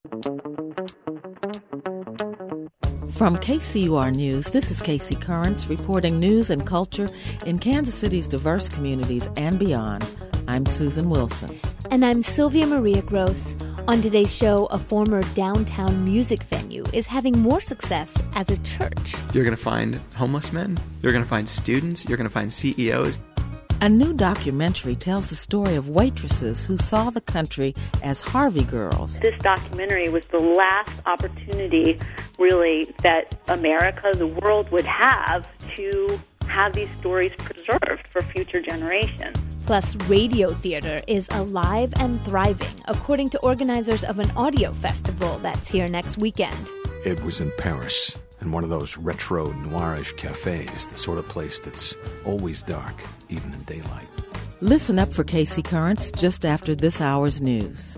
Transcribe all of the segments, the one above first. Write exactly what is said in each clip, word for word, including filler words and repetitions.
From K C U R News, this is Casey Currents reporting news and culture in Kansas City's diverse communities and beyond. I'm Susan Wilson. And I'm Sylvia Maria Gross. On today's show, a former downtown music venue is having more success as a church. You're going to find homeless men. You're going to find students. You're going to find C E Os. A new documentary tells the story of waitresses who saw the country as Harvey girls. This documentary was the last opportunity, really, that America, the world, would have to have these stories preserved for future generations. Plus, radio theater is alive and thriving, according to organizers of an audio festival that's here next weekend. It was in Paris, in one of those retro noirish cafes, the sort of place that's always dark, even in daylight. Listen up for Casey Currents just after this hour's news.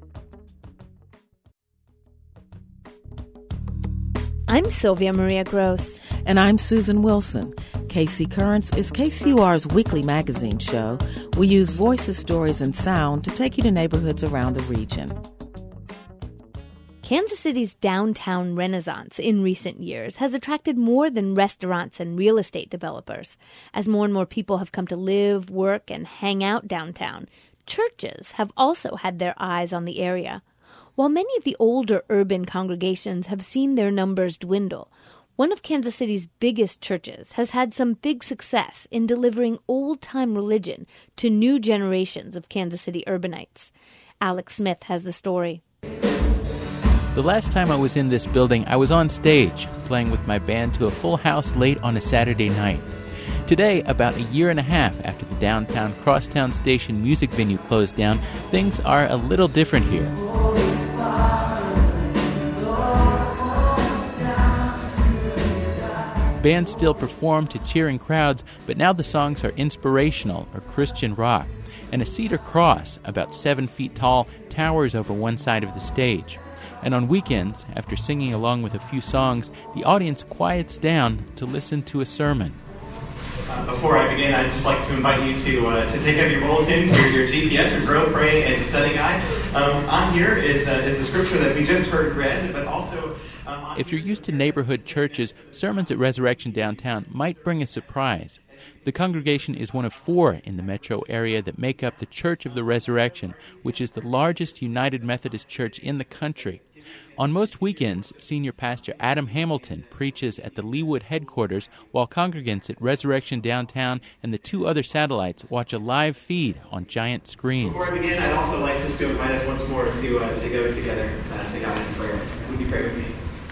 I'm Sylvia Maria Gross. And I'm Susan Wilson. K C Currents is K C U R's weekly magazine show. We use voices, stories, and sound to take you to neighborhoods around the region. Kansas City's downtown renaissance in recent years has attracted more than restaurants and real estate developers. As more and more people have come to live, work, and hang out downtown, churches have also had their eyes on the area. While many of the older urban congregations have seen their numbers dwindle, one of Kansas City's biggest churches has had some big success in delivering old-time religion to new generations of Kansas City urbanites. Alex Smith has the story. The last time I was in this building, I was on stage, playing with my band to a full house late on a Saturday night. Today, about a year and a half after the downtown Crosstown Station music venue closed down, things are a little different here. Bands still perform to cheering crowds, but now the songs are inspirational or Christian rock. And a cedar cross, about seven feet tall, towers over one side of the stage. And on weekends, after singing along with a few songs, the audience quiets down to listen to a sermon. Uh, before I begin, I'd just like to invite you to uh, to take up your bulletins, your, your G P S, your Grow, Pray, and Study Guide. Um, on here is, uh, is the scripture that we just heard read, but also... Um, if you're used to neighborhood churches, sermons at Resurrection Downtown might bring a surprise. The congregation is one of four in the metro area that make up the Church of the Resurrection, which is the largest United Methodist church in the country. On most weekends, Senior Pastor Adam Hamilton preaches at the Leawood headquarters, while congregants at Resurrection Downtown and the two other satellites watch a live feed on giant screens. Before I begin, I'd also like just to invite us once more to uh, to go together uh, to God in prayer. Would you pray with me?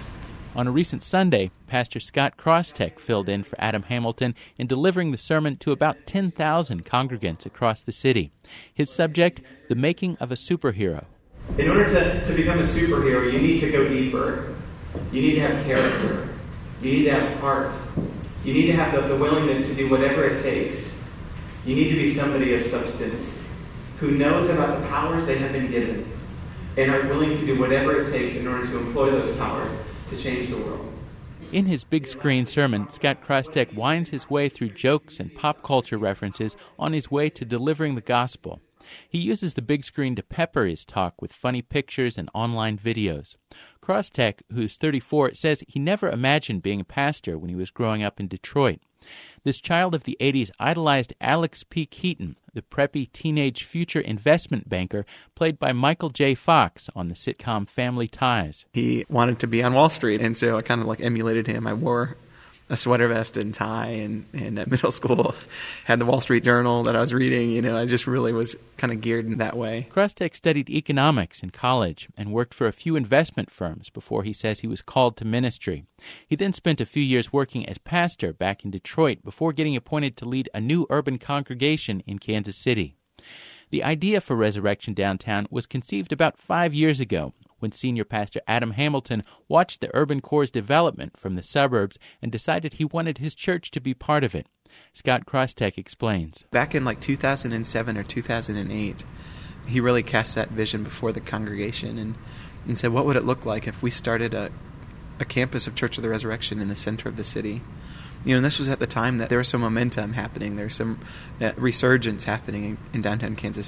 On a recent Sunday, Pastor Scott Crosstech filled in for Adam Hamilton in delivering the sermon to about ten thousand congregants across the city. His subject, the making of a superhero. In order to, to become a superhero, you need to go deeper. You need to have character. You need to have heart. You need to have the, the willingness to do whatever it takes. You need to be somebody of substance who knows about the powers they have been given and are willing to do whatever it takes in order to employ those powers to change the world. In his big screen sermon, Scott Crosstech winds his way through jokes and pop culture references on his way to delivering the gospel. He uses the big screen to pepper his talk with funny pictures and online videos. Crosstech, who's thirty-four, says he never imagined being a pastor when he was growing up in Detroit. This child of the eighties idolized Alex P. Keaton, the preppy teenage future investment banker played by Michael J. Fox on the sitcom Family Ties. He wanted to be on Wall Street, and so I kind of like emulated him. I wore a sweater vest and tie, and, and at middle school had the Wall Street Journal that I was reading. You know, I just really was kind of geared in that way. Crosstech studied economics in college and worked for a few investment firms before he says he was called to ministry. He then spent a few years working as pastor back in Detroit before getting appointed to lead a new urban congregation in Kansas City. The idea for Resurrection Downtown was conceived about five years ago when Senior Pastor Adam Hamilton watched the Urban Core's development from the suburbs and decided he wanted his church to be part of it. Scott Crosstech explains. Back in like two thousand seven or two thousand eight, he really cast that vision before the congregation and, and said, what would it look like if we started a, a campus of Church of the Resurrection in the center of the city? You know, and this was at the time that there was some momentum happening. There was some uh, resurgence happening in, in downtown Kansas City.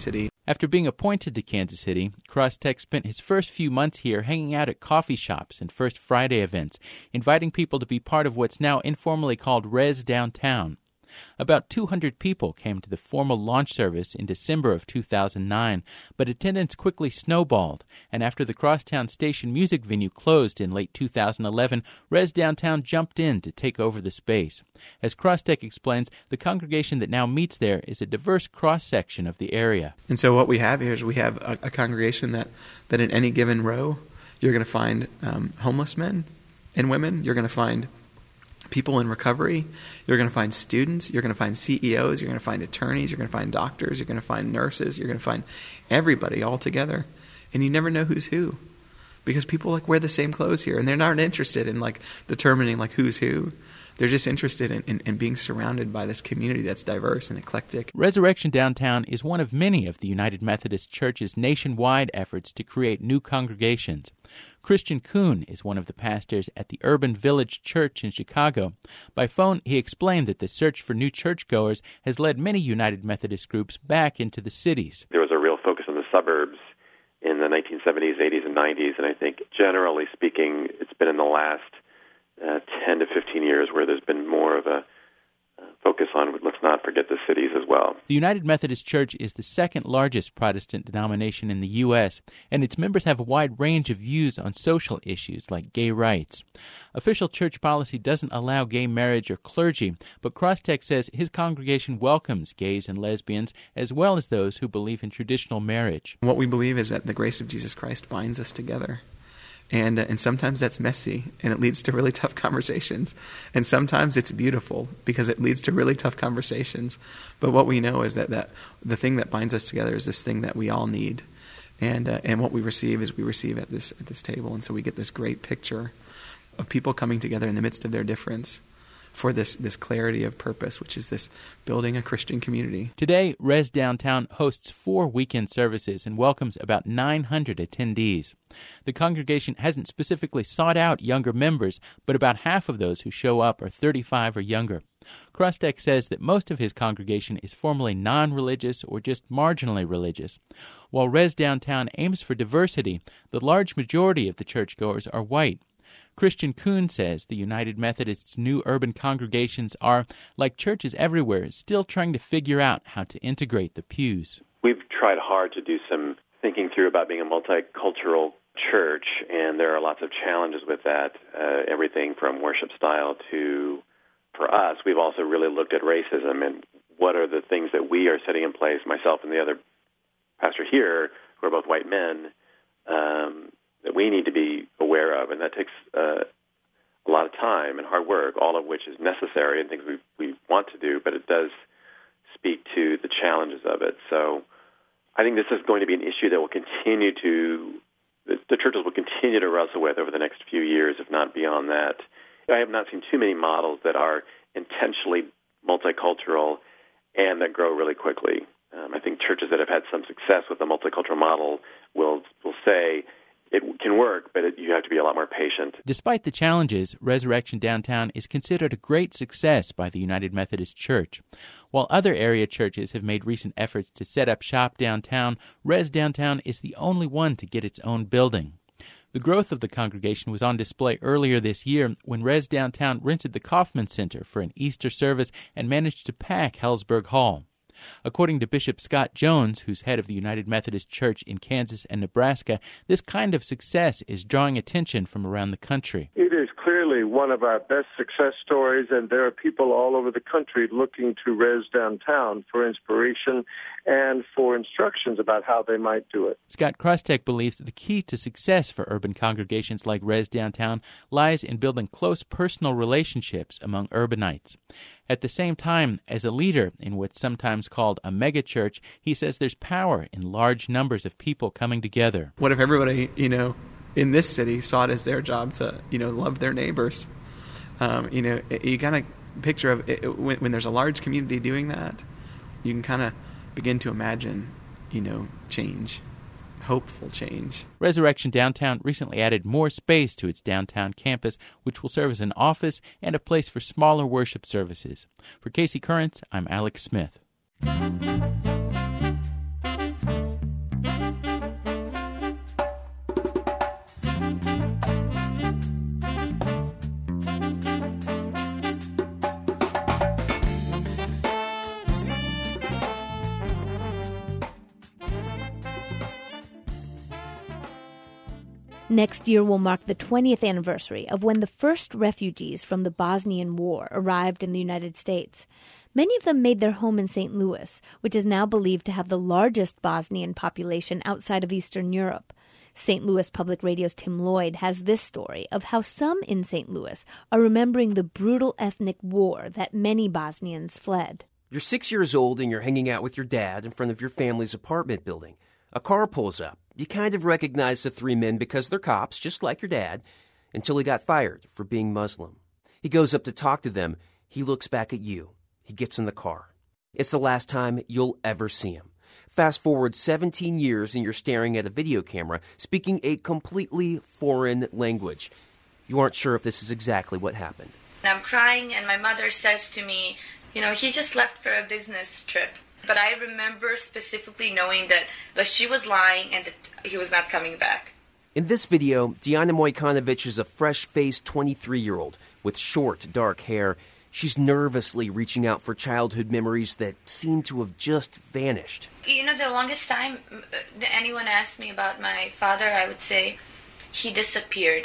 After being appointed to Kansas City, Crossteck spent his first few months here hanging out at coffee shops and First Friday events, inviting people to be part of what's now informally called Res Downtown. About two hundred people came to the formal launch service in December of two thousand nine, but attendance quickly snowballed, and after the Crosstown Station music venue closed in late two thousand eleven, Res Downtown jumped in to take over the space. As Crossteck explains, the congregation that now meets there is a diverse cross-section of the area. And so what we have here is we have a, a congregation that, that in any given row, you're going to find um, homeless men and women, you're going to find people in recovery, you're going to find students, you're going to find C E Os, you're going to find attorneys, you're going to find doctors, you're going to find nurses, you're going to find everybody all together. And you never know who's who. Because people like wear the same clothes here, and they're not interested in like determining like who's who. They're just interested in, in, in being surrounded by this community that's diverse and eclectic. Resurrection Downtown is one of many of the United Methodist Church's nationwide efforts to create new congregations. Christian Kuhn is one of the pastors at the Urban Village Church in Chicago. By phone, he explained that the search for new churchgoers has led many United Methodist groups back into the cities. There was a real focus on the suburbs in the nineteen seventies, eighties, and nineties, and I think generally speaking, it's been in the last uh, ten to fifteen years where there's been more of a uh, focus on let's not forget the cities as well. The United Methodist Church is the second largest Protestant denomination in the U S, and its members have a wide range of views on social issues like gay rights. Official church policy doesn't allow gay marriage or clergy, but Crossteck says his congregation welcomes gays and lesbians as well as those who believe in traditional marriage. What we believe is that the grace of Jesus Christ binds us together. And uh, and sometimes that's messy, and it leads to really tough conversations. And sometimes it's beautiful because it leads to really tough conversations. But what we know is that, that the thing that binds us together is this thing that we all need. And uh, and what we receive is we receive at this at this table. And so we get this great picture of people coming together in the midst of their difference for this, this clarity of purpose, which is this building a Christian community. Today, Res Downtown hosts four weekend services and welcomes about nine hundred attendees. The congregation hasn't specifically sought out younger members, but about half of those who show up are thirty-five or younger. Crossteck says that most of his congregation is formally non-religious or just marginally religious. While Res Downtown aims for diversity, the large majority of the churchgoers are white. Christian Kuhn says the United Methodists' new urban congregations are, like churches everywhere, still trying to figure out how to integrate the pews. We've tried hard to do some thinking through about being a multicultural church, and there are lots of challenges with that, uh, everything from worship style to, for us, we've also really looked at racism and what are the things that we are setting in place, myself and the other pastor here, who are both white men, um, that we need to be aware of, and that takes uh, a lot of time and hard work, all of which is necessary and things we we want to do, but it does speak to the challenges of it. So I think this is going to be an issue that will continue to, the, the churches will continue to wrestle with over the next few years, if not beyond that. I have not seen too many models that are intentionally multicultural and that grow really quickly. Um, I think churches that have had some success with the multicultural model will will say, it can work, but it, you have to be a lot more patient. Despite the challenges, Resurrection Downtown is considered a great success by the United Methodist Church. While other area churches have made recent efforts to set up shop downtown, Res Downtown is the only one to get its own building. The growth of the congregation was on display earlier this year when Res Downtown rented the Kaufman Center for an Easter service and managed to pack Hellsberg Hall. According to Bishop Scott Jones, who's head of the United Methodist Church in Kansas and Nebraska, this kind of success is drawing attention from around the country. It is clearly one of our best success stories, and there are people all over the country looking to Res Downtown for inspiration and for instructions about how they might do it. Scott Crossteck believes the key to success for urban congregations like Res Downtown lies in building close personal relationships among urbanites. At the same time, as a leader in what's sometimes called a megachurch, he says there's power in large numbers of people coming together. What if everybody, you know, in this city saw it as their job to, you know, love their neighbors? Um, you know, you kind of picture of it, when, when there's a large community doing that, you can kind of begin to imagine, you know, change. Hopeful change. Resurrection Downtown recently added more space to its downtown campus, which will serve as an office and a place for smaller worship services. For Casey Currents, I'm Alex Smith. Next year will mark the twentieth anniversary of when the first refugees from the Bosnian War arrived in the United States. Many of them made their home in Saint Louis, which is now believed to have the largest Bosnian population outside of Eastern Europe. Saint Louis Public Radio's Tim Lloyd has this story of how some in Saint Louis are remembering the brutal ethnic war that many Bosnians fled. You're six years old and you're hanging out with your dad in front of your family's apartment building. A car pulls up. You kind of recognize the three men because they're cops, just like your dad, until he got fired for being Muslim. He goes up to talk to them. He looks back at you. He gets in the car. It's the last time you'll ever see him. Fast forward seventeen years and you're staring at a video camera, speaking a completely foreign language. You aren't sure if this is exactly what happened. I'm crying and my mother says to me, you know, he just left for a business trip. But I remember specifically knowing that, that she was lying and that he was not coming back. In this video, Diana Mojkanovic is a fresh-faced twenty-three-year-old with short, dark hair. She's nervously reaching out for childhood memories that seem to have just vanished. You know, the longest time anyone asked me about my father, I would say he disappeared.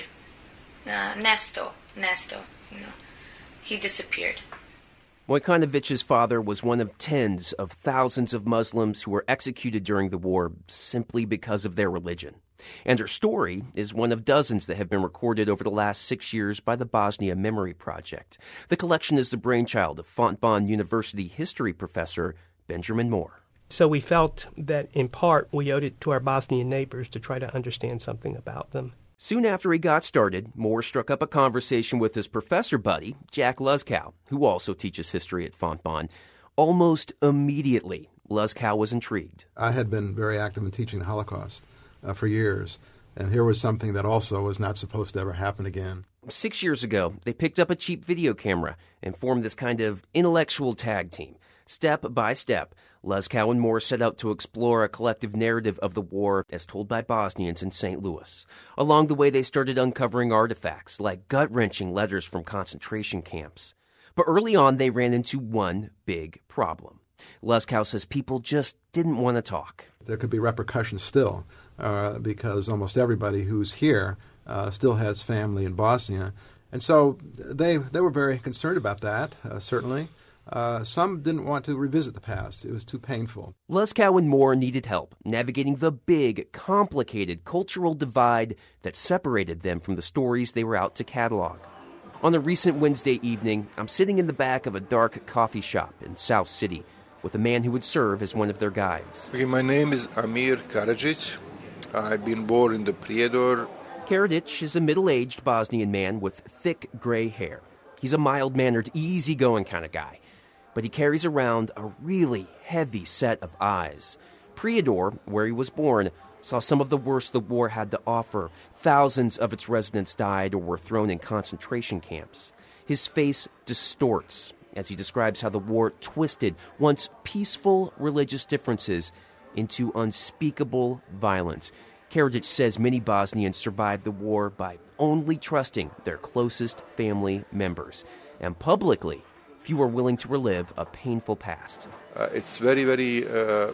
Uh, Nesto, Nesto, you know, he disappeared. Mojkanovic's father was one of tens of thousands of Muslims who were executed during the war simply because of their religion. And her story is one of dozens that have been recorded over the last six years by the Bosnia Memory Project. The collection is the brainchild of Fontbonne University history professor Benjamin Moore. So we felt that, in part, we owed it to our Bosnian neighbors to try to understand something about them. Soon after he got started, Moore struck up a conversation with his professor buddy, Jack Luzkow, who also teaches history at Fontbonne. Almost immediately, Luzkow was intrigued. I had been very active in teaching the Holocaust uh, for years, and here was something that also was not supposed to ever happen again. Six years ago, they picked up a cheap video camera and formed this kind of intellectual tag team. Step by step, Luzkow and Moore set out to explore a collective narrative of the war as told by Bosnians in Saint Louis. Along the way, they started uncovering artifacts like gut-wrenching letters from concentration camps. But early on, they ran into one big problem. Luzkow says people just didn't want to talk. There could be repercussions still, uh, because almost everybody who's here uh, still has family in Bosnia. And so they, they were very concerned about that, uh, certainly. Uh, some didn't want to revisit the past. It was too painful. Luzkow and Moore needed help navigating the big, complicated cultural divide that separated them from the stories they were out to catalog. On a recent Wednesday evening, I'm sitting in the back of a dark coffee shop in South City with a man who would serve as one of their guides. Okay, my name is Amir Karadzic. I've been born in the Prijedor. Karadzic is a middle-aged Bosnian man with thick gray hair. He's a mild-mannered, easygoing kind of guy. But he carries around a really heavy set of eyes. Prijedor, where he was born, saw some of the worst the war had to offer. Thousands of its residents died or were thrown in concentration camps. His face distorts as he describes how the war twisted once peaceful religious differences into unspeakable violence. Karadzic says many Bosnians survived the war by only trusting their closest family members. And publicly, few are willing to relive a painful past. Uh, it's very, very uh,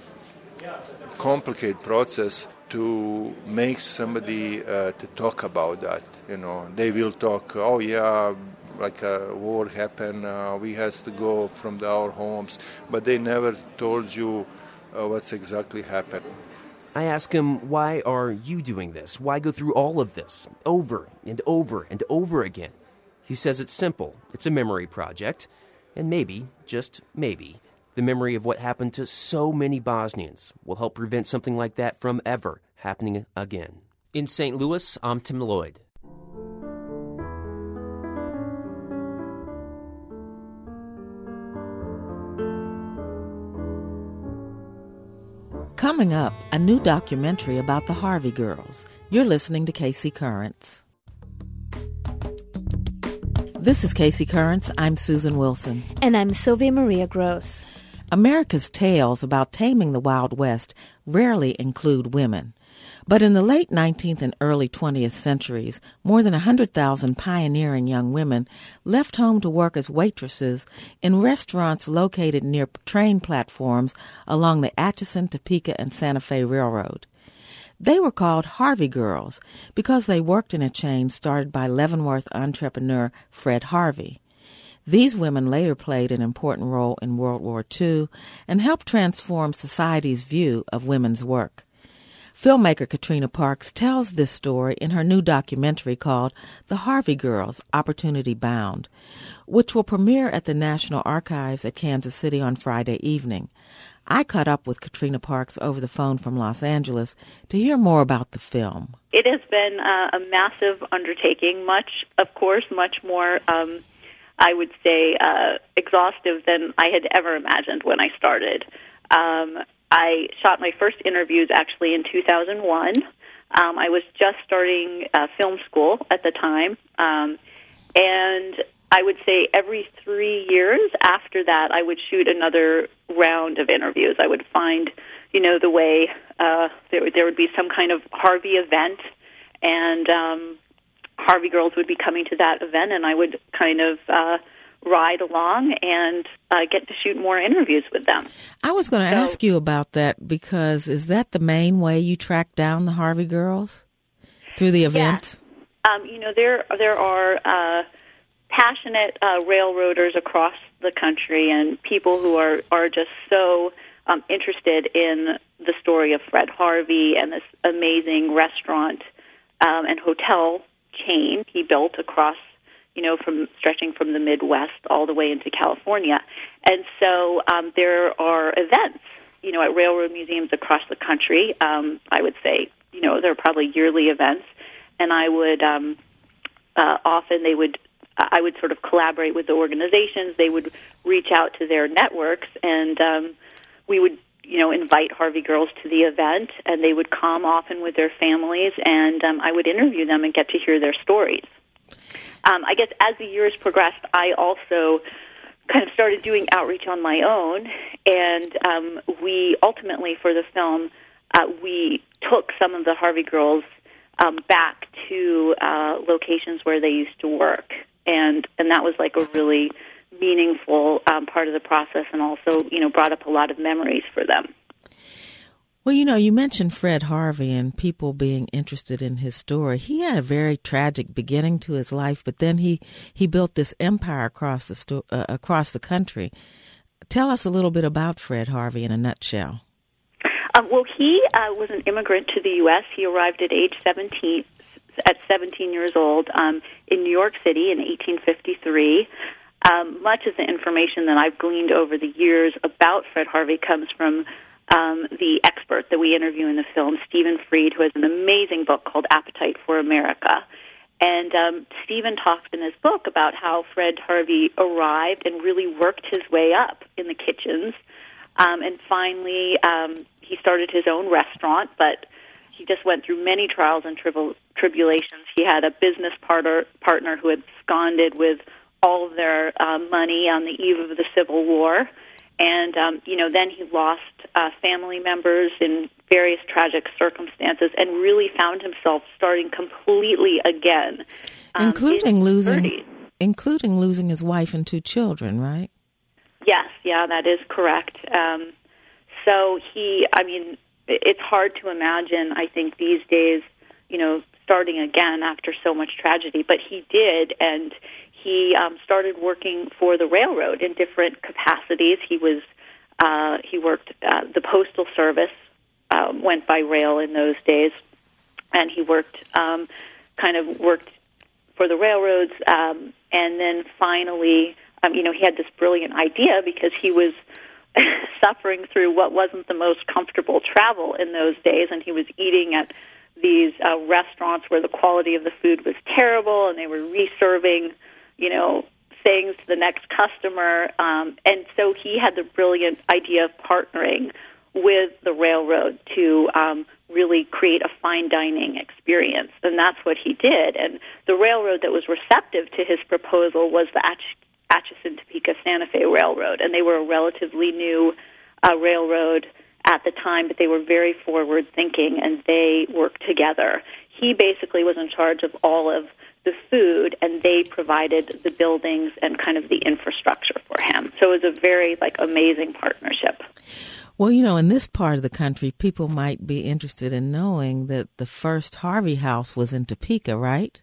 complicated process to make somebody uh, to talk about that. You know, they will talk, oh yeah, like a war happened, uh, we has to go from the, our homes, but they never told you uh, what's exactly happened. I ask him, why are you doing this? Why go through all of this over and over and over again? He says it's simple. It's a memory project. And maybe, just maybe, the memory of what happened to so many Bosnians will help prevent something like that from ever happening again. In Saint Louis, I'm Tim Lloyd. Coming up, a new documentary about the Harvey girls. You're listening to K C Currents. This is Casey Currents. I'm Susan Wilson. And I'm Sylvia Maria Gross. America's tales about taming the Wild West rarely include women. But in the late nineteenth and early twentieth centuries, more than one hundred thousand pioneering young women left home to work as waitresses in restaurants located near train platforms along the Atchison, Topeka, and Santa Fe Railroad. They were called Harvey Girls because they worked in a chain started by Leavenworth entrepreneur Fred Harvey. These women later played an important role in World War Two and helped transform society's view of women's work. Filmmaker Katrina Parks tells this story in her new documentary called The Harvey Girls, Opportunity Bound, which will premiere at the National Archives at Kansas City on Friday evening. I caught up with Katrina Parks over the phone from Los Angeles to hear more about the film. It has been uh, a massive undertaking, much, of course, much more, um, I would say, uh, exhaustive than I had ever imagined when I started. Um, I shot my first interviews actually in two thousand one. Um, I was just starting uh, film school at the time, um, and I would say every three years after that, I would shoot another round of interviews. I would find, you know, the way uh, there, there would be some kind of Harvey event, and um, Harvey Girls would be coming to that event, and I would kind of uh, ride along and uh, get to shoot more interviews with them. I was going to so, ask you about that because is that the main way you track down the Harvey Girls? Through the events? Yeah. Um, you know, there, there are Uh, passionate uh, railroaders across the country and people who are, are just so um, interested in the story of Fred Harvey and this amazing restaurant um, and hotel chain he built across, you know, from stretching from the Midwest all the way into California. And so um, there are events, you know, at railroad museums across the country. Um, I would say, you know, there are probably yearly events, and I would um, uh, often they would I would sort of collaborate with the organizations. They would reach out to their networks, and um, we would, you know, invite Harvey Girls to the event, and they would come often with their families, and um, I would interview them and get to hear their stories. Um, I guess as the years progressed, I also kind of started doing outreach on my own, and um, we ultimately, for the film, uh, we took some of the Harvey Girls um, back to uh, locations where they used to work. And and that was like a really meaningful um, part of the process, and also, you know, brought up a lot of memories for them. Well, you know, you mentioned Fred Harvey and people being interested in his story. He had a very tragic beginning to his life, but then he, he built this empire across the sto- uh, across the country. Tell us a little bit about Fred Harvey in a nutshell. Um, well, he uh, was an immigrant to the U S He arrived at age seventeen. At seventeen years old um, in New York City in eighteen fifty-three. Um, much of the information that I've gleaned over the years about Fred Harvey comes from um, the expert that we interview in the film, Stephen Fried, who has an amazing book called Appetite for America. And um, Stephen talks in his book about how Fred Harvey arrived and really worked his way up in the kitchens. Um, and finally, um, he started his own restaurant, but he just went through many trials and tribul- tribulations. He had a business partner, partner who had absconded with all of their uh, money on the eve of the Civil War. And, um, you know, then he lost uh, family members in various tragic circumstances and really found himself starting completely again. Um, including losing thirties. Including losing his wife and two children, right? Yes, yeah, that is correct. Um, so he, I mean... It's hard to imagine, I think, these days, you know, starting again after so much tragedy. But he did, and he um, started working for the railroad in different capacities. He was uh, he worked uh, the Postal Service, uh, went by rail in those days, and he worked um, kind of worked for the railroads, um, and then finally, um, you know, he had this brilliant idea because he was suffering through what wasn't the most comfortable travel in those days, and he was eating at these uh, restaurants where the quality of the food was terrible, and they were reserving, you know, things to the next customer. Um, and so he had the brilliant idea of partnering with the railroad to um, really create a fine dining experience, and that's what he did. And the railroad that was receptive to his proposal was the Atch- Atchison, Topeka, Santa Fe Railroad, and they were a relatively new uh, railroad at the time, but they were very forward-thinking, and they worked together. He basically was in charge of all of the food, and they provided the buildings and kind of the infrastructure for him. So it was a very, like, amazing partnership. Well, you know, in this part of the country, people might be interested in knowing that the first Harvey House was in Topeka, right?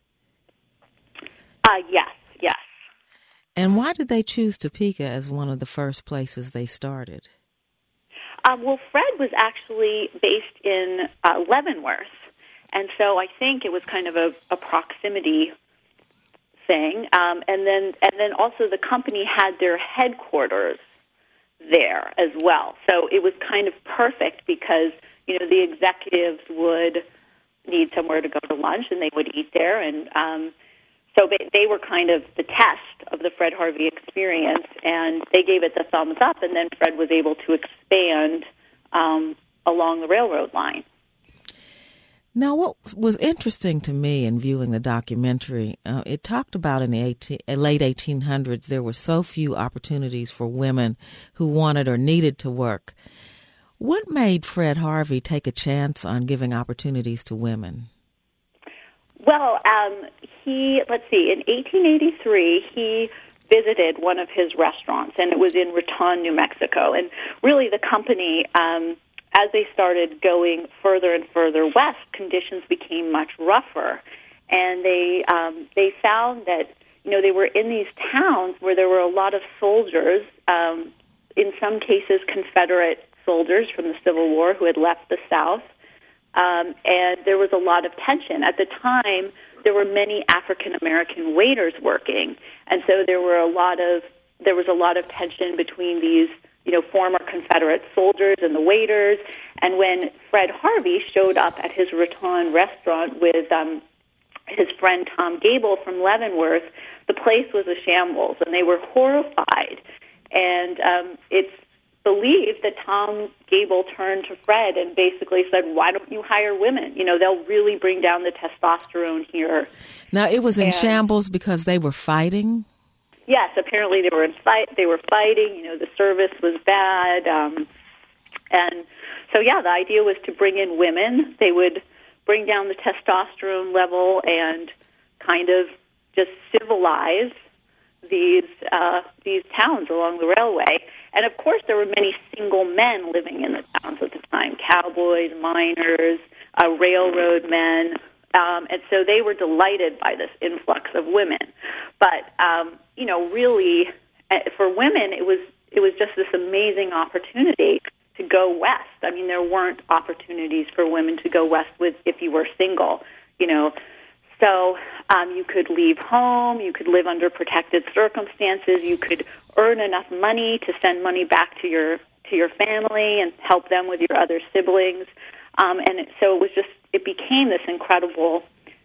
Uh, yes, yes. And why did they choose Topeka as one of the first places they started? Um, well, Fred was actually based in uh, Leavenworth, and so I think it was kind of a, a proximity thing. Um, and then, and then also the company had their headquarters there as well. So it was kind of perfect because, you know, the executives would need somewhere to go to lunch and they would eat there. And um, so they, they were kind of the test of the Fred Harvey experience, and they gave it the thumbs up, and then Fred was able to expand um, along the railroad line. Now, what was interesting to me in viewing the documentary, uh, it talked about in the eighteen, late eighteen hundreds there were so few opportunities for women who wanted or needed to work. What made Fred Harvey take a chance on giving opportunities to women? Well, um, he, let's see, in eighteen eighty-three, he visited one of his restaurants, and it was in Raton, New Mexico. And really the company, um, as they started going further and further west, conditions became much rougher. And they um, they found that, you know, they were in these towns where there were a lot of soldiers, um, in some cases Confederate soldiers from the Civil War who had left the South. Um, and there was a lot of tension. At the time, there were many African-American waiters working. And so there were a lot of there was a lot of tension between these, you know, former Confederate soldiers and the waiters. And when Fred Harvey showed up at his Raton restaurant with um, his friend Tom Gable from Leavenworth, the place was a shambles, and they were horrified. And um, it's believed that Tom Gable turned to Fred and basically said, why don't you hire women? You know, they'll really bring down the testosterone here. Now, it was in and, shambles because they were fighting? Yes, apparently they were in fight. They were fighting. You know, the service was bad, um, and so yeah, the idea was to bring in women. They would bring down the testosterone level and kind of just civilize these uh, these towns along the railway. And of course, there were many single men living in the towns at the time: cowboys, miners, uh, railroad men. Um, and so they were delighted by this influx of women. But, um, you know, really, for women, it was it was just this amazing opportunity to go west. I mean, there weren't opportunities for women to go west with if you were single, you know. So um, you could leave home, you could live under protected circumstances, you could earn enough money to send money back to your to your family and help them with your other siblings. Um, and it, so it was just, it became this incredible,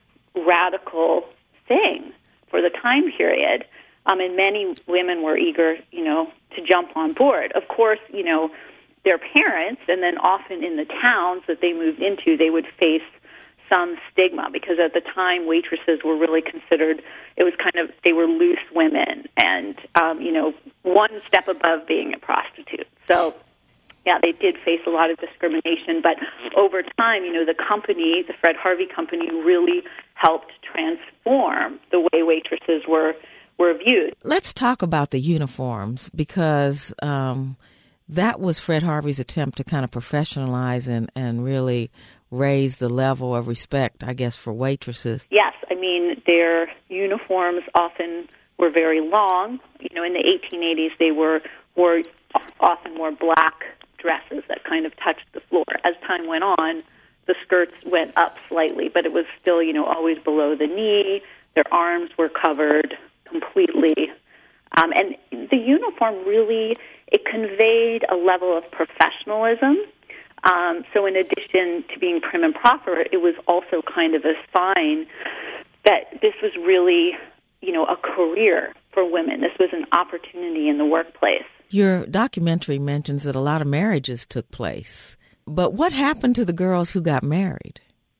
radical thing for the time period. Um, and many women were eager, you know, to jump on board. Of course, you know, their parents, and then often in the towns that they moved into, they would face some stigma, because at the time waitresses were really considered, it was kind of, they were loose women and, um, you know, one step above being a prostitute. So, yeah, they did face a lot of discrimination, but over time, you know, the company, the Fred Harvey Company, really helped transform the way waitresses were were viewed. Let's talk about the uniforms, because um, that was Fred Harvey's attempt to kind of professionalize and, and really raise the level of respect, I guess, for waitresses. Yes, I mean, their uniforms often were very long. You know, in the eighteen eighties, they were wore often wore black dresses that kind of touched the floor. As time went on, the skirts went up slightly, but it was still, you know, always below the knee. Their arms were covered completely. Um, and the uniform really, it conveyed a level of professionalism. Um, so in addition to being prim and proper, it was also kind of a sign that this was really, you know, a career for women. This was an opportunity in the workplace. Your documentary mentions that a lot of marriages took place. But what happened to the girls who got married?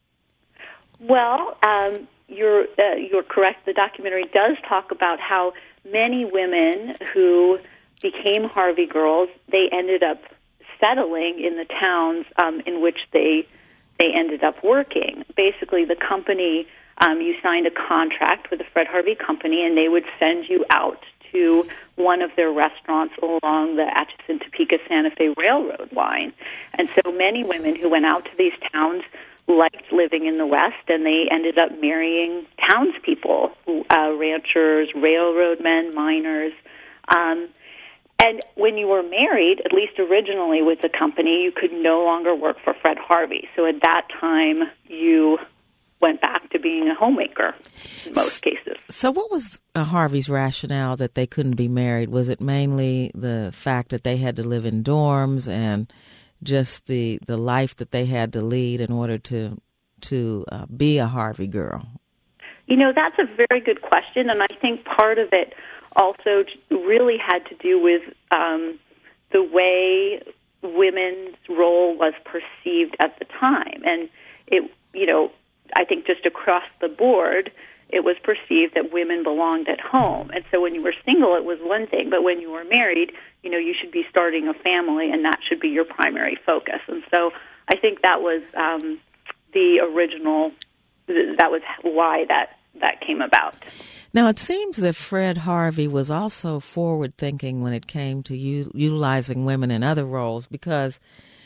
Well, um, you're uh, you're correct. The documentary does talk about how many women who became Harvey girls, they ended up settling in the towns um, in which they they ended up working. Basically, the company, um, you signed a contract with the Fred Harvey Company, and they would send you out to one of their restaurants along the Atchison, Topeka, Santa Fe Railroad line. And so many women who went out to these towns liked living in the West, and they ended up marrying townspeople, uh, ranchers, railroad men, miners. Um, and when you were married, at least originally with the company, you could no longer work for Fred Harvey. So at that time, you went back to being a homemaker in most cases. So what was uh, Harvey's rationale that they couldn't be married? Was it mainly the fact that they had to live in dorms and just the the life that they had to lead in order to to uh, be a Harvey girl? You know, that's a very good question, and I think part of it also really had to do with um, the way women's role was perceived at the time. And it, you know, I think just across the board, it was perceived that women belonged at home. And so when you were single, it was one thing, but when you were married, you know, you should be starting a family, and that should be your primary focus. And so I think that was um, the original, that was why that, that came about. Now, it seems that Fred Harvey was also forward-thinking when it came to u- utilizing women in other roles, because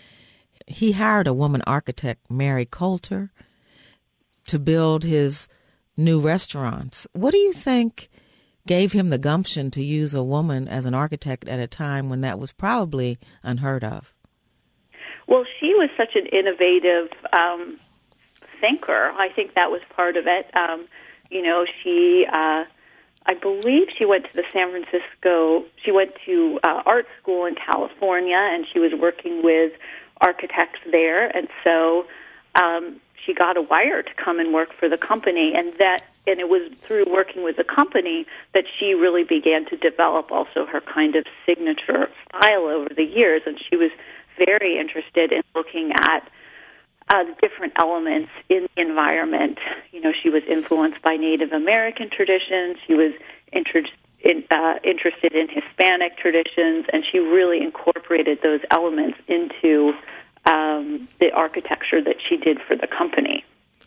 he hired a woman architect, Mary Coulter, to build his new restaurants. What do you think gave him the gumption to use a woman as an architect at a time when that was probably unheard of? Well, she was such an innovative um, thinker. I think that was part of it. Um, you know, she, uh, I believe she went to the San Francisco, she went to uh, art school in California, and she was working with architects there. And so um, she got a wire to come and work for the company, and that, and it was through working with the company that she really began to develop also her kind of signature style over the years. And she was very interested in looking at uh, different elements in the environment. You know, she was influenced by Native American traditions. She was inter- in, uh, interested in Hispanic traditions, and she really incorporated those elements into um, the architecture that she did for the company.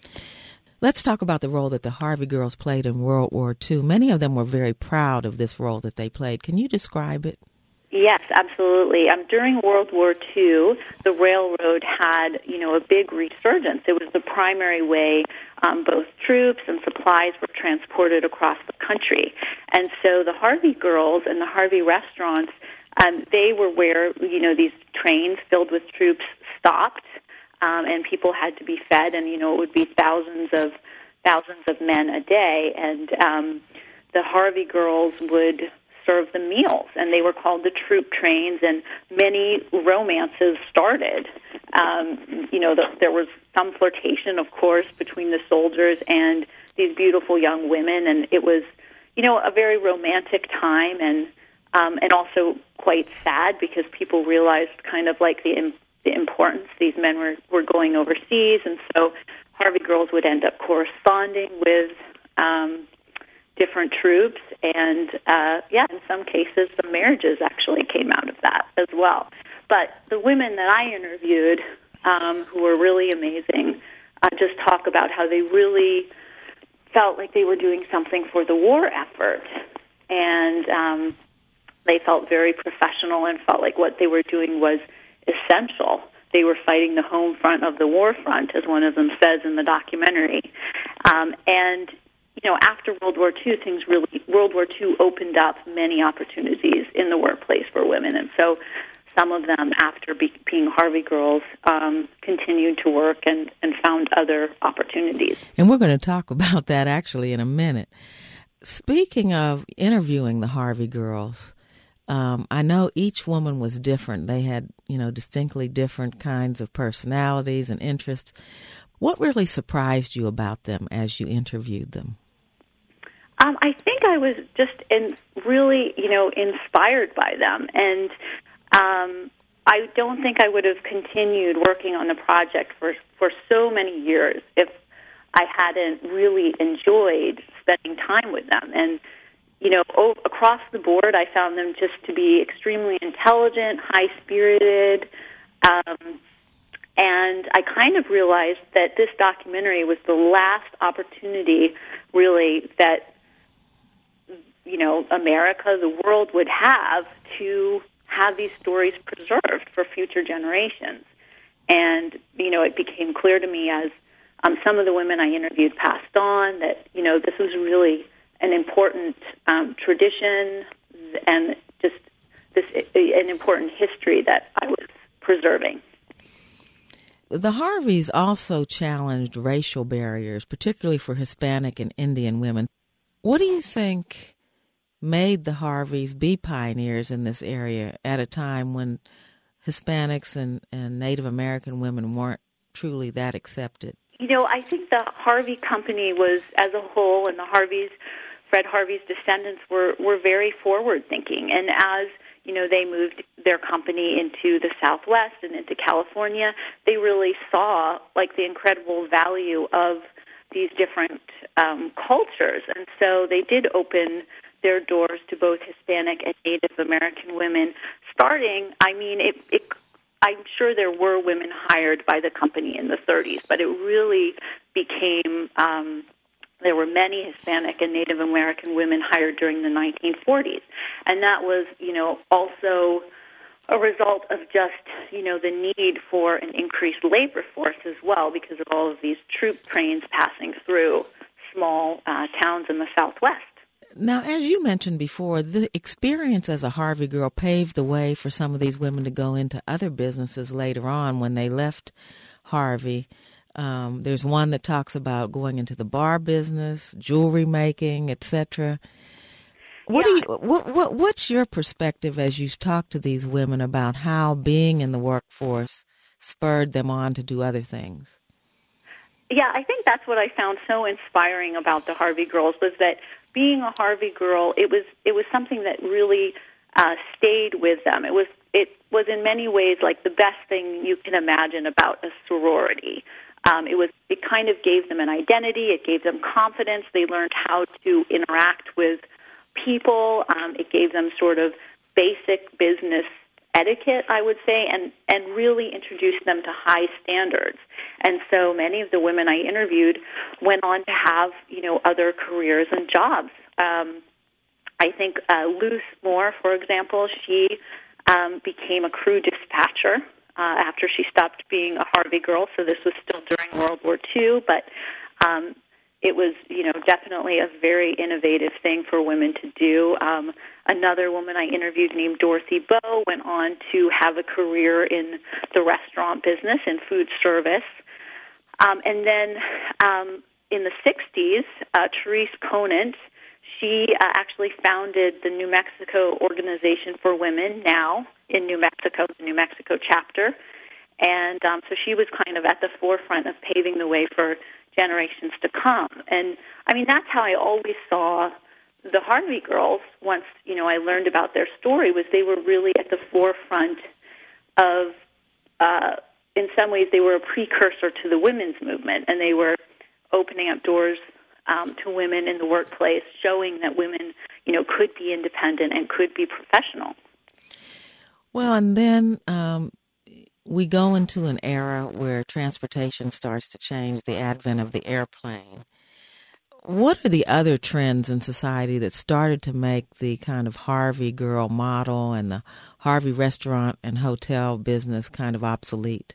Let's talk about the role that the Harvey girls played in World War Two. Many of them were very proud of this role that they played. Can you describe it? Yes, absolutely. Um, during World War Two, the railroad had, you know, a big resurgence. It was the primary way um, both troops and supplies were transported across the country. And so the Harvey girls and the Harvey restaurants, um, they were where, you know, these trains filled with troops stopped, um, and people had to be fed, and, you know, it would be thousands of thousands of men a day. And um, the Harvey girls would serve the meals, and they were called the troop trains, and many romances started. Um, you know, the, there was some flirtation, of course, between the soldiers and these beautiful young women, and it was, you know, a very romantic time, and um, and also quite sad because people realized kind of like the, the importance. These men were, were going overseas, and so Harvey girls would end up corresponding with um different troops, and uh, yeah, in some cases, some marriages actually came out of that as well. But the women that I interviewed, um, who were really amazing, uh, just talk about how they really felt like they were doing something for the war effort, and um, they felt very professional and felt like what they were doing was essential. They were fighting the home front of the war front, as one of them says in the documentary, um, and you know, after World War Two, things really, World War Two opened up many opportunities in the workplace for women. And so some of them, after be, being Harvey girls, um, continued to work and, and found other opportunities. And we're going to talk about that actually in a minute. Speaking of interviewing the Harvey girls, um, I know each woman was different. They had, you know, distinctly different kinds of personalities and interests. What really surprised you about them as you interviewed them? Um, I think I was just in really, you know, inspired by them. And um, I don't think I would have continued working on the project for, for so many years if I hadn't really enjoyed spending time with them. And, you know, o- across the board, I found them just to be extremely intelligent, high-spirited, um and I kind of realized that this documentary was the last opportunity, really, that, you know, America, the world would have to have these stories preserved for future generations. And, you know, it became clear to me as um, some of the women I interviewed passed on that, you know, this was really an important um, tradition and just this an important history that I was preserving. The Harveys also challenged racial barriers, particularly for Hispanic and Indian women. What do you think made the Harveys be pioneers in this area at a time when Hispanics and, and Native American women weren't truly that accepted? You know, I think the Harvey Company was, as a whole, and the Harveys, Fred Harvey's descendants were, were very forward-thinking. And as, you know, they moved their company into the Southwest and into California, they really saw, like, the incredible value of these different um, cultures. And so they did open their doors to both Hispanic and Native American women, starting, I mean, it, it, I'm sure there were women hired by the company in the thirties, but it really became, um, there were many Hispanic and Native American women hired during the nineteen forties. And that was, you know, also a result of just, you know, the need for an increased labor force as well because of all of these troop trains passing through small uh, towns in the Southwest. Now, as you mentioned before, the experience as a Harvey girl paved the way for some of these women to go into other businesses later on when they left Harvey. Um, there's one that talks about going into the bar business, jewelry making, et cetera. What yeah. do you? What, what What's your perspective as you talk to these women about how being in the workforce spurred them on to do other things? Yeah, I think that's what I found so inspiring about the Harvey girls was that being a Harvey girl, it was it was something that really uh, stayed with them. It was it was in many ways like the best thing you can imagine about a sorority. Um, it was it kind of gave them an identity. It gave them confidence. They learned how to interact with people. Um, it gave them sort of basic business etiquette, I would say, and, and really introduced them to high standards. And so many of the women I interviewed went on to have, you know, other careers and jobs. Um, I think uh, Luce Moore, for example, she um, became a crew dispatcher uh, after she stopped being a Harvey girl. So this was still during World War Two, but um, it was, you know, definitely a very innovative thing for women to do. Um, another woman I interviewed named Dorothy Bowe went on to have a career in the restaurant business and food service. Um, and then um, in the sixties, uh, Therese Conant, she uh, actually founded the New Mexico Organization for Women, now in New Mexico, the New Mexico chapter. And um, so she was kind of at the forefront of paving the way for generations to come. And, I mean, that's how I always saw the Harvey girls once, you know, I learned about their story, was they were really at the forefront of, uh, in some ways, they were a precursor to the women's movement, and they were opening up doors um, to women in the workplace, showing that women, you know, could be independent and could be professional. Well, and then um, we go into an era where transportation starts to change, the advent of the airplane. What are the other trends in society that started to make the kind of Harvey girl model and the Harvey restaurant and hotel business kind of obsolete?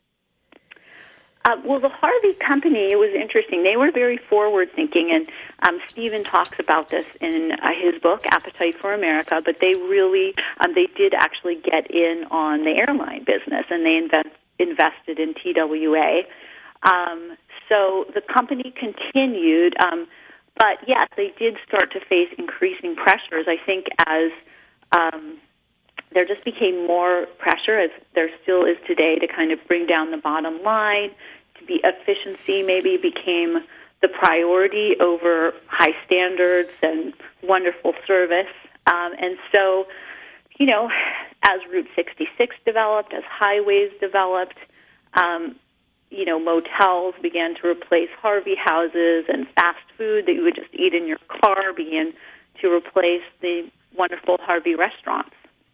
Uh, well, the Harvey Company, it was interesting. They were very forward-thinking, and um, Stephen talks about this in uh, his book, Appetite for America, but they really, um, they did actually get in on the airline business, and they invest, invested in T W A. Um, so the company continued, um, but yes, they did start to face increasing pressures, I think, as um, there just became more pressure, as there still is today, to kind of bring down the bottom line. To be efficiency maybe became the priority over high standards and wonderful service. Um, and so, you know, as Route sixty-six developed, as highways developed, um, you know, motels began to replace Harvey houses, and fast food that you would just eat in your car began to replace the wonderful Harvey restaurants.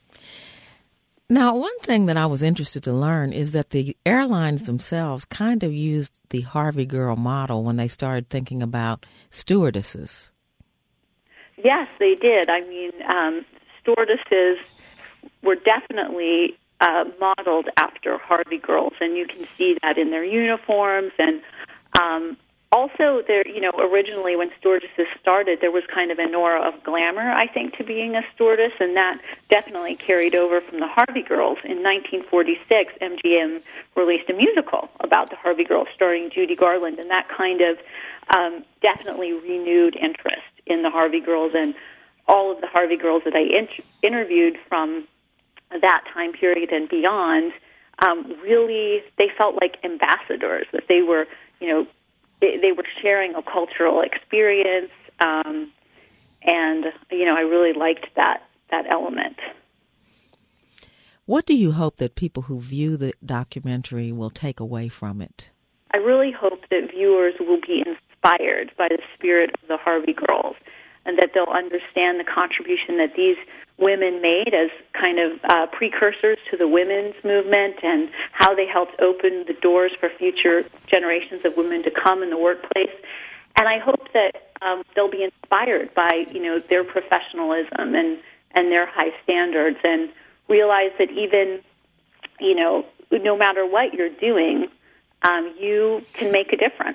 Now, one thing that I was interested to learn is that the airlines themselves kind of used the Harvey girl model when they started thinking about stewardesses. Yes, they did. I mean, um, stewardesses were definitely uh, modeled after Harvey girls, and you can see that in their uniforms. And um, also, there, you know, originally when stewardesses started, there was kind of an aura of glamour, I think, to being a stewardess, and that definitely carried over from the Harvey girls. In nineteen forty-six, M G M released a musical about the Harvey girls starring Judy Garland, and that kind of um, definitely renewed interest in the Harvey girls. And all of the Harvey girls that I in- interviewed from that time period and beyond, um, really, they felt like ambassadors, that they were, you know, they, they were sharing a cultural experience, um, and, you know, I really liked that, that element. What do you hope that people who view the documentary will take away from it? I really hope that viewers will be inspired by the spirit of the Harvey girls, and that they'll understand the contribution that these women made as kind of uh, precursors to the women's movement, and how they helped open the doors for future generations of women to come in the workplace. And I hope that um, they'll be inspired by, you know, their professionalism and, and their high standards, and realize that even, you know, no matter what you're doing, um, you can make a difference.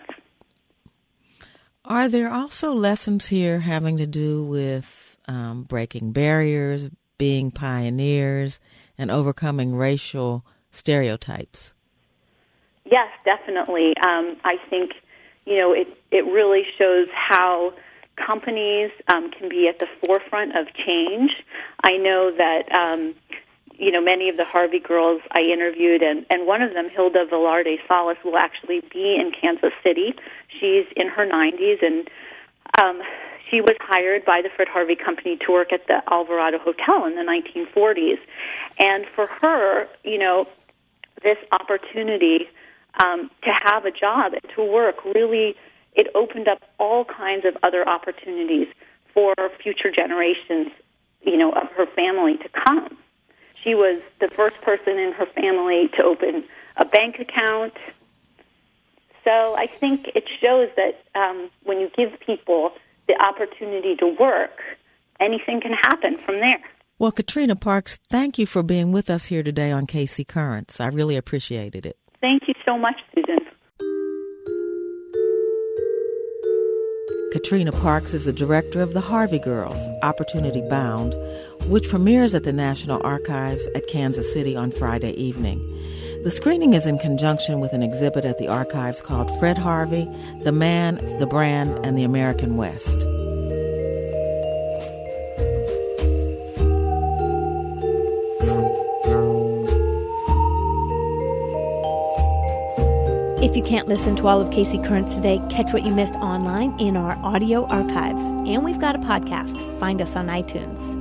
Are there also lessons here having to do with um, breaking barriers, being pioneers, and overcoming racial stereotypes? Yes, definitely. Um, I think, you know, it, it really shows how companies um, can be at the forefront of change. I know that, um, you know, many of the Harvey girls I interviewed, and, and one of them, Hilda Velarde Salas, will actually be in Kansas City. She's in her nineties, and um, she was hired by the Fred Harvey Company to work at the Alvarado Hotel in the nineteen forties. And for her, you know, this opportunity um, to have a job and to work, really, it opened up all kinds of other opportunities for future generations, you know, of her family to come. She was the first person in her family to open a bank account. So I think it shows that um, when you give people the opportunity to work, anything can happen from there. Well, Katrina Parks, thank you for being with us here today on K C Currents. I really appreciated it. Thank you so much, Susan. Katrina Parks is the director of the Harvey Girls, Opportunity Bound, which premieres at the National Archives at Kansas City on Friday evening. The screening is in conjunction with an exhibit at the archives called Fred Harvey, The Man, the Brand, and the American West. If you can't listen to all of K C Currents today, catch what you missed online in our audio archives. And we've got a podcast. Find us on iTunes.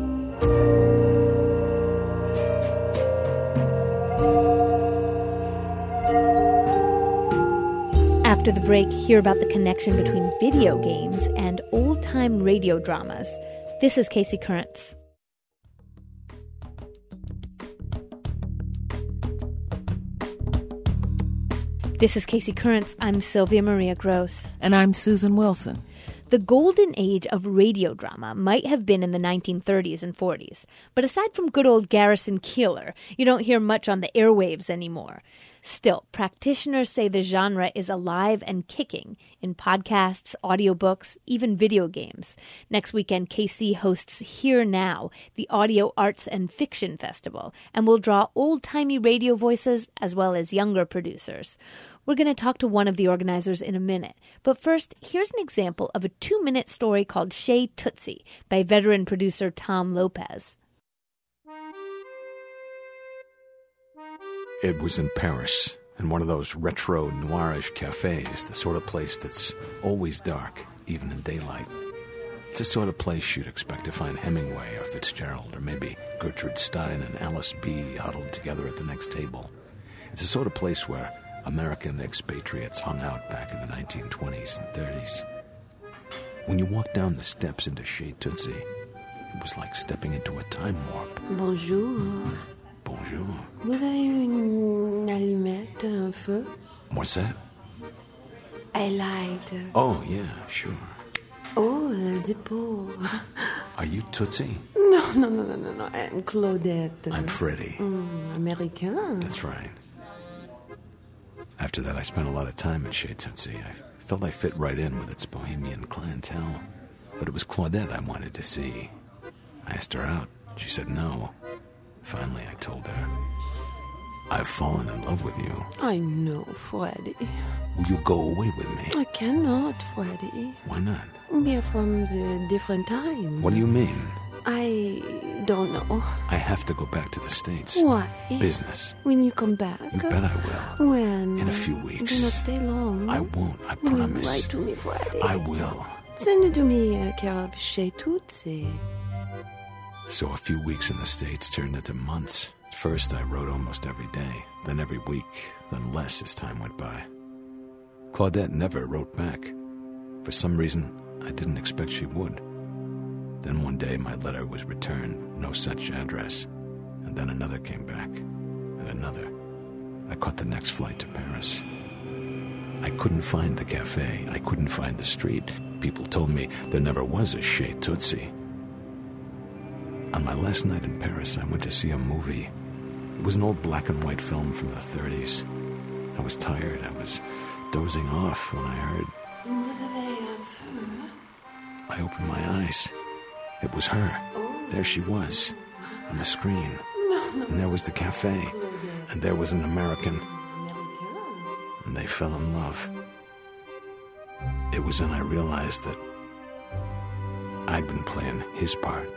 After the break, hear about the connection between video games and old-time radio dramas. This is K C Currents. This is K C Currents. I'm Sylvia Maria Gross. And I'm Susan Wilson. The golden age of radio drama might have been in the nineteen thirties and forties. But aside from good old Garrison Keillor, you don't hear much on the airwaves anymore. Still, practitioners say the genre is alive and kicking in podcasts, audiobooks, even video games. Next weekend, K C hosts Here Now, the Audio Arts and Fiction Festival, and will draw old-timey radio voices as well as younger producers. We're going to talk to one of the organizers in a minute. But first, here's an example of a two-minute story called Chez Tootsie by veteran producer Tom Lopez. It was in Paris, in one of those retro noirish cafes, the sort of place that's always dark, even in daylight. It's the sort of place you'd expect to find Hemingway or Fitzgerald or maybe Gertrude Stein and Alice B huddled together at the next table. It's the sort of place where American expatriates hung out back in the nineteen twenties and thirties. When you walked down the steps into Chez Tootsie, it was like stepping into a time warp. Bonjour. Bonjour. Vous avez une allumette, un feu? What's that? A light. Oh, yeah, sure. Oh, the poor. Are you Tootsie? No, no, no, no, no, no. I'm Claudette. I'm Freddie. Mm, American. That's right. After that, I spent a lot of time at Chez Tootsie. I felt I fit right in with its bohemian clientele. But it was Claudette I wanted to see. I asked her out. She said no. Finally, I told her, I've fallen in love with you. I know, Freddie. Will you go away with me? I cannot, Freddie. Why not? We are from the different time. What do you mean? I don't know. I have to go back to the States. Why? Business. When you come back? You bet I will. When? In a few weeks. Do not stay long. I won't, I Will you promise. write to me, Freddie? I will. Send it to me, uh, care of Chez Tootsie. So a few weeks in the States turned into months. At first, I wrote almost every day, then every week, then less as time went by. Claudette never wrote back. For some reason, I didn't expect she would. Then one day, my letter was returned, no such address. And then another came back, and another. I caught the next flight to Paris. I couldn't find the cafe. I couldn't find the street. People told me there never was a Chez Tootsie. On my last night in Paris, I went to see a movie. It was an old black and white film from the thirties. I was tired. I was dozing off when I heard... I opened my eyes. It was her. There she was, on the screen. And there was the cafe. And there was an American. And they fell in love. It was then I realized that I'd been playing his part.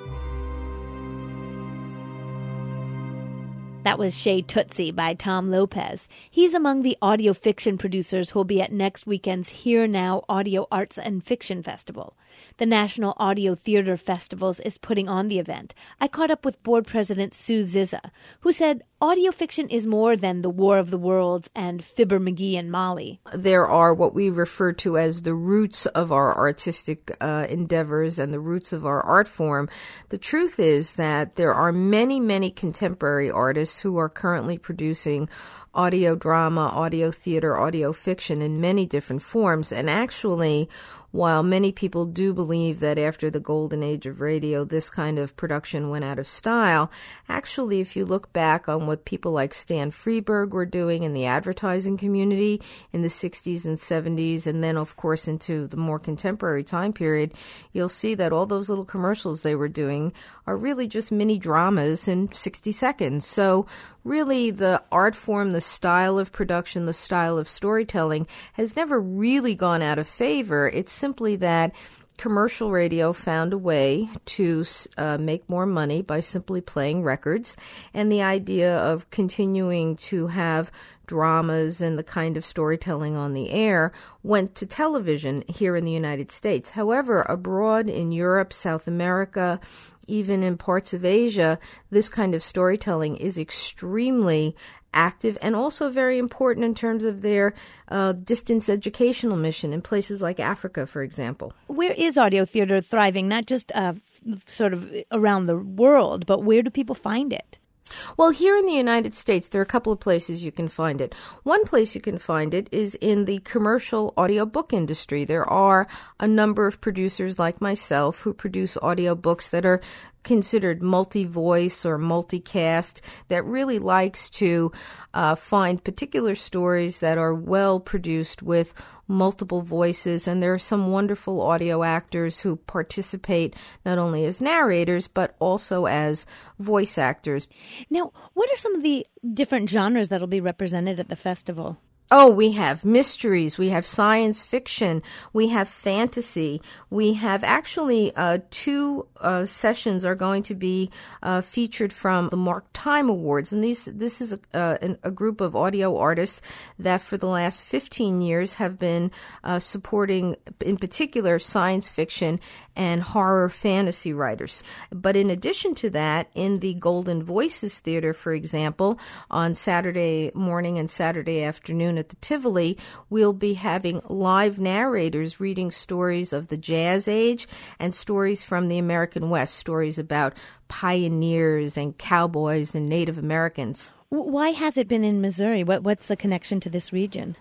That was Chez Tootsie by Tom Lopez. He's among the audio fiction producers who'll be at next weekend's Here Now Audio Arts and Fiction Festival. The National Audio Theater Festivals is putting on the event. I caught up with board president Sue Zizza, who said audio fiction is more than The War of the Worlds and Fibber McGee and Molly. There are what we refer to as the roots of our artistic uh, endeavors and the roots of our art form. The truth is that there are many, many contemporary artists who are currently producing audio drama, audio theater, audio fiction in many different forms. And actually, while many people do believe that after the golden age of radio, this kind of production went out of style, actually, if you look back on what people like Stan Freberg were doing in the advertising community in the sixties and seventies, and then, of course, into the more contemporary time period, you'll see that all those little commercials they were doing are really just mini dramas in sixty seconds. So really, the art form, the style of production, the style of storytelling has never really gone out of favor. It's simply that commercial radio found a way to uh, make more money by simply playing records, and the idea of continuing to have dramas and the kind of storytelling on the air went to television here in the United States. However, abroad in Europe, South America, even in parts of Asia, this kind of storytelling is extremely active and also very important in terms of their uh, distance educational mission in places like Africa, for example. Where is audio theater thriving, not just uh, sort of around the world, but where do people find it? Well, here in the United States, there are a couple of places you can find it. One place you can find it is in the commercial audiobook industry. There are a number of producers like myself who produce audiobooks that are considered multi-voice or multicast, that really likes to uh, find particular stories that are well produced with multiple voices. And there are some wonderful audio actors who participate not only as narrators, but also as voice actors. Now, what are some of the different genres that will be represented at the festival? Oh, we have mysteries, we have science fiction, we have fantasy, we have actually uh, two uh, sessions are going to be uh, featured from the Mark Time Awards. And these this is a, uh, a group of audio artists that for the last fifteen years have been uh, supporting, in particular, science fiction and horror fantasy writers. But in addition to that, in the Golden Voices Theater, for example, on Saturday morning and Saturday afternoon at the Tivoli, we'll be having live narrators reading stories of the Jazz Age and stories from the American West, stories about pioneers and cowboys and Native Americans. Why has it been in Missouri? What, what's the connection to this region?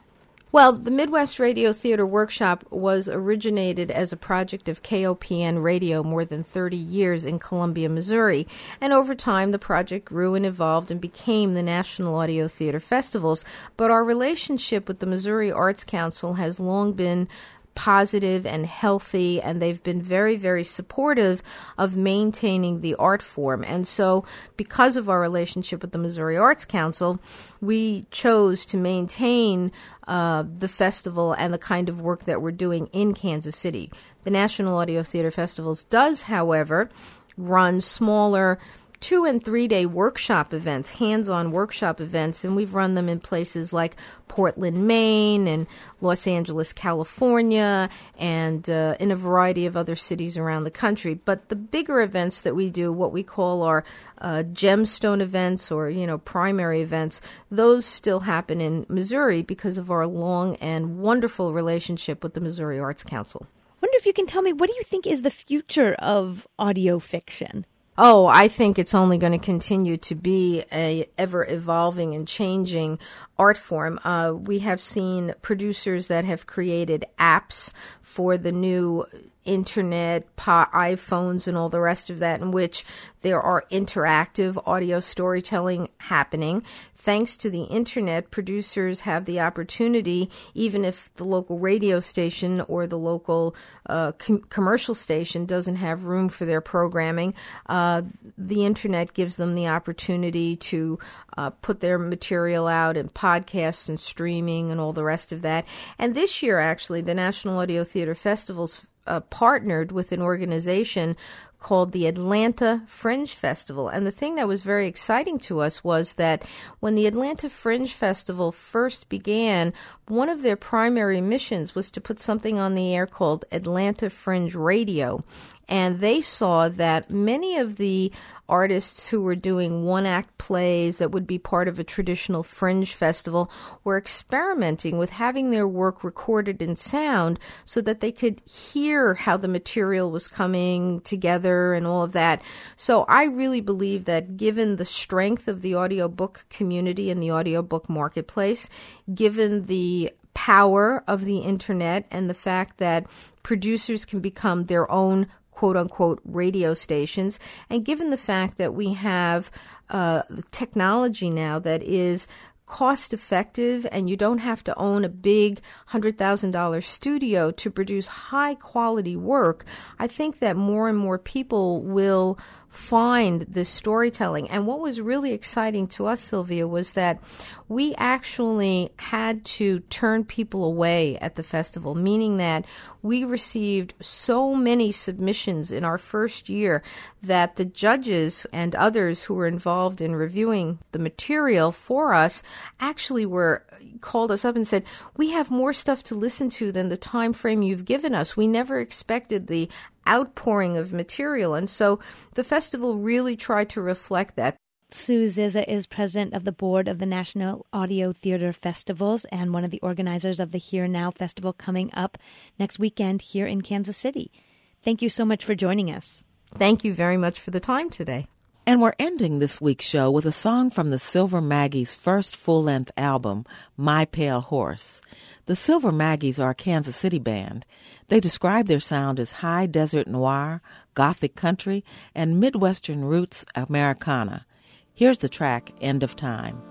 Well, the Midwest Radio Theater Workshop was originated as a project of K O P N Radio more than thirty years in Columbia, Missouri. And over time, the project grew and evolved and became the National Audio Theater Festivals. But our relationship with the Missouri Arts Council has long been positive and healthy, and they've been very, very supportive of maintaining the art form. And so because of our relationship with the Missouri Arts Council, we chose to maintain uh, the festival and the kind of work that we're doing in Kansas City. The National Audio Theater Festivals does, however, run smaller two and three day workshop events, hands-on workshop events, and we've run them in places like Portland, Maine, and Los Angeles, California, and uh, in a variety of other cities around the country. But the bigger events that we do, what we call our uh, gemstone events or, you know, primary events, those still happen in Missouri because of our long and wonderful relationship with the Missouri Arts Council. I wonder if you can tell me, what do you think is the future of audio fiction? Oh, I think it's only going to continue to be a ever-evolving and changing art form. Uh, we have seen producers that have created apps for the new internet, po- iPhones, and all the rest of that, in which there are interactive audio storytelling happening. Thanks to the internet, producers have the opportunity, even if the local radio station or the local uh, com- commercial station doesn't have room for their programming, uh, the internet gives them the opportunity to uh, put their material out in podcasts and streaming and all the rest of that. And this year, actually, the National Audio Theater Festivals uh, partnered with an organization called the Atlanta Fringe Festival. And the thing that was very exciting to us was that when the Atlanta Fringe Festival first began, one of their primary missions was to put something on the air called Atlanta Fringe Radio. And they saw that many of the artists who were doing one-act plays that would be part of a traditional fringe festival were experimenting with having their work recorded in sound so that they could hear how the material was coming together and all of that. So I really believe that given the strength of the audiobook community and the audiobook marketplace, given the power of the internet and the fact that producers can become their own quote-unquote radio stations, and given the fact that we have uh, technology now that is cost-effective and you don't have to own a big one hundred thousand dollars studio to produce high-quality work, I think that more and more people will find this storytelling. And what was really exciting to us, Sylvia, was that we actually had to turn people away at the festival, meaning that we received so many submissions in our first year that the judges and others who were involved in reviewing the material for us actually were called us up and said, we have more stuff to listen to than the time frame you've given us. We never expected the outpouring of material. And so the festival really tried to reflect that. Sue Zizza is president of the board of the National Audio Theater Festivals and one of the organizers of the Here Now Festival coming up next weekend here in Kansas City. Thank you so much for joining us. Thank you very much for the time today. And we're ending this week's show with a song from the Silver Maggies' first full-length album, My Pale Horse. The Silver Maggies are a Kansas City band. They describe their sound as high desert noir, gothic country, and Midwestern roots Americana. Here's the track, End of Time.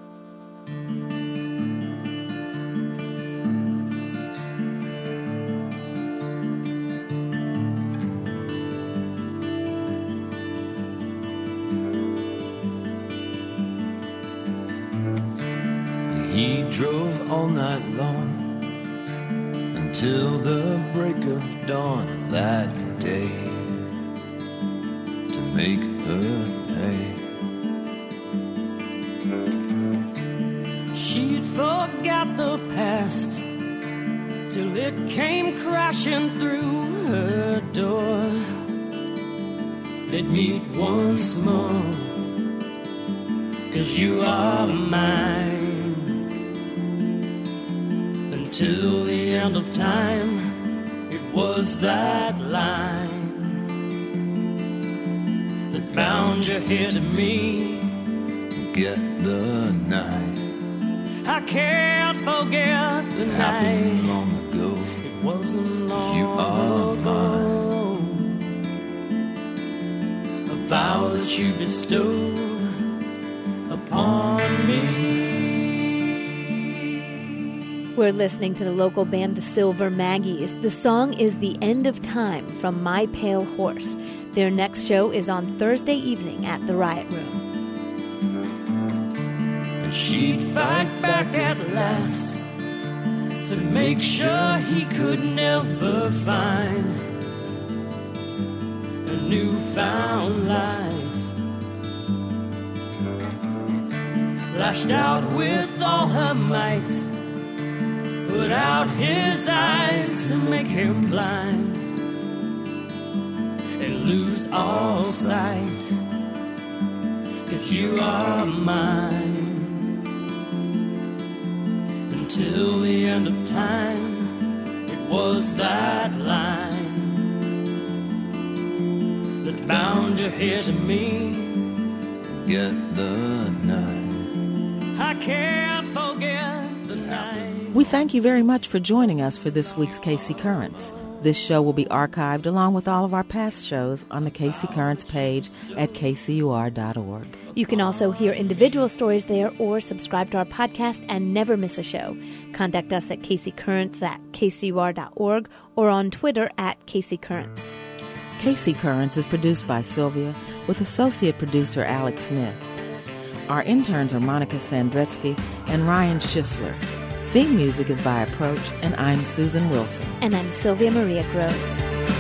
He drove all night long until the break of dawn that day to make her pay. She'd forgot the past till it came crashing through her door. They'd meet once more, 'cause you are mine. Until the end of time, it was that line that bound your head to me. Forget the night. I can't forget the Happened night. long ago. It wasn't long You are ago. A vow that you bestowed upon me. We're listening to the local band The Silver Maggies. The song is The End of Time from My Pale Horse. Their next show is on Thursday evening at the Riot Room. And she'd fight back at last to make sure he could never find a newfound life. Lashed out with all her might, put out his eyes to make him blind and lose all sight, 'cause you are mine. Until the end of time, it was that line that bound you here to me. Get the night. I can't forget the night. We thank you very much for joining us for this week's K C Currents. This show will be archived along with all of our past shows on the K C Currents page at k c u r dot org. You can also hear individual stories there or subscribe to our podcast and never miss a show. Contact us at kccurrents at k c u r dot org or on Twitter at kccurrents. K C Currents is produced by Sylvia with associate producer Alex Smith. Our interns are Monica Sandretsky and Ryan Schisler. Theme music is by Approach, and I'm Susan Wilson. And I'm Sylvia Maria Gross.